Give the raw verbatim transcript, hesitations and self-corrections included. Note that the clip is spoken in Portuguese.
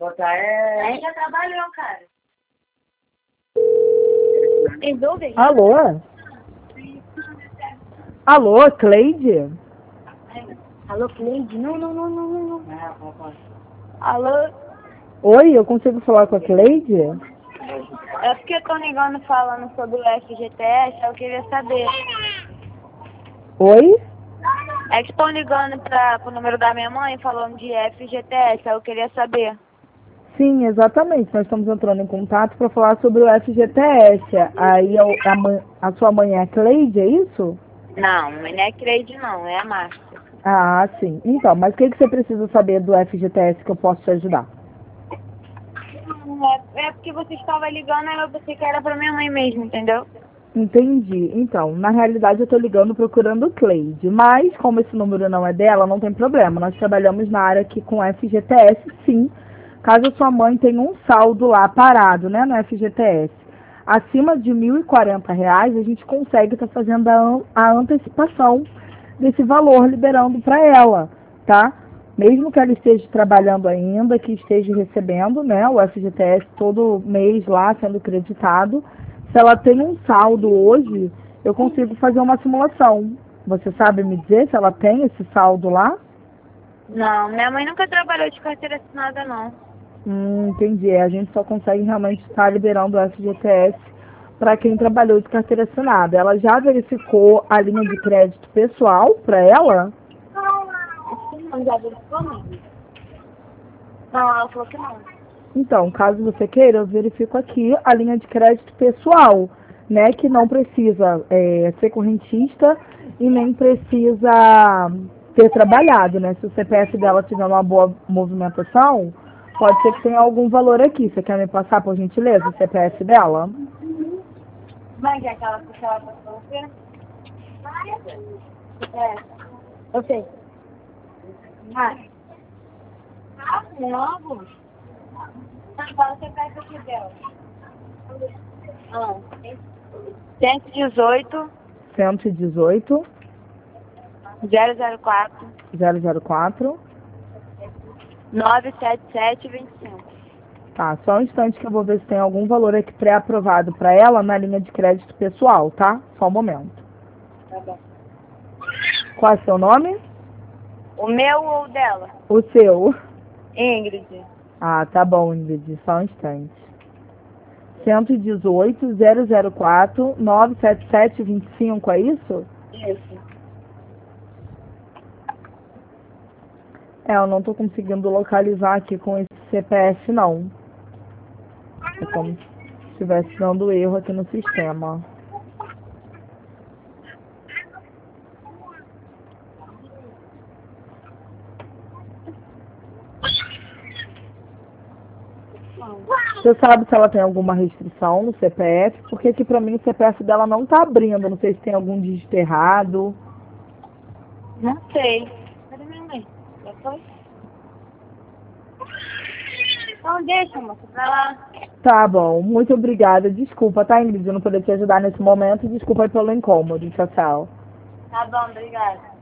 botar é... Aí já trabalhou, cara. Resolve. Alô? Alô, Cleide? Alô, Cleide? Não, não, não, não, não. Alô? Oi, eu consigo falar com a Cleide? É porque eu tô ligando falando sobre o F G T S, eu queria saber. Oi? É que estão ligando para o número da minha mãe falando de F G T S, eu queria saber. Sim, exatamente. Nós estamos entrando em contato para falar sobre o F G T S. Aí a, a, mãe- a sua mãe é a Cleide, é isso? Não, não é Cleide não, é a Márcia. Ah, sim. Então, mas o que, que você precisa saber do F G T S que eu posso te ajudar? É, é porque você estava ligando e eu pensei que era para minha mãe mesmo, entendeu? Entendi. Então, na realidade eu estou ligando procurando Cleide, mas como esse número não é dela, não tem problema. Nós trabalhamos na área aqui com F G T S, sim. Caso a sua mãe tenha um saldo lá parado, né, no F G T S, acima de mil e quarenta reais, a gente consegue estar fazendo a, an- a antecipação desse valor, liberando para ela, tá? Mesmo que ela esteja trabalhando ainda, que esteja recebendo, né, o F G T S todo mês lá sendo creditado, se ela tem um saldo hoje, eu consigo fazer uma simulação. Você sabe me dizer se ela tem esse saldo lá? Não, minha mãe nunca trabalhou de carteira assinada não. Hum, entendi. A gente só consegue realmente estar liberando o F G T S para quem trabalhou de carteira assinada. Ela já verificou a linha de crédito pessoal para ela? Não, já verificou não? Não, ela falou que não. Então, caso você queira, eu verifico aqui a linha de crédito pessoal, né? Que não precisa é, ser correntista e nem precisa ter trabalhado, né? Se o C P F dela tiver uma boa movimentação, pode ser que tenha algum valor aqui. Você quer me passar, por gentileza, o C P F dela? Mas é aquela que ela passou pra você? É. Eu sei. Ah. Ah, novo? Mas fala o C P F aqui dela. Ah. cento e dezoito, cento e dezoito, zero zero quatro, zero zero quatro. nove sete sete, vinte e cinco. Tá, só um instante que eu vou ver se tem algum valor aqui pré-aprovado para ela na linha de crédito pessoal, tá? Só um momento. Tá bom. Qual é seu nome? O meu ou o dela? O seu. Ingrid. Ah, tá bom, Ingrid, só um instante. cento e dezoito, zero zero quatro, nove sete sete, vinte e cinco, é isso? Isso. É, eu não tô conseguindo localizar aqui com esse C P F, não. É como se estivesse dando erro aqui no sistema. Você sabe se ela tem alguma restrição no C P F? Porque aqui pra mim o C P F dela não tá abrindo. Não sei se tem algum dígito errado. Não sei. Cadê minha mãe? Já foi? Então deixa, moça, pra lá. Tá bom, muito obrigada. Desculpa, tá, Ingrid? Eu não poder te ajudar nesse momento. Desculpa aí pelo incômodo. Tchau, tchau. Tá bom, obrigada.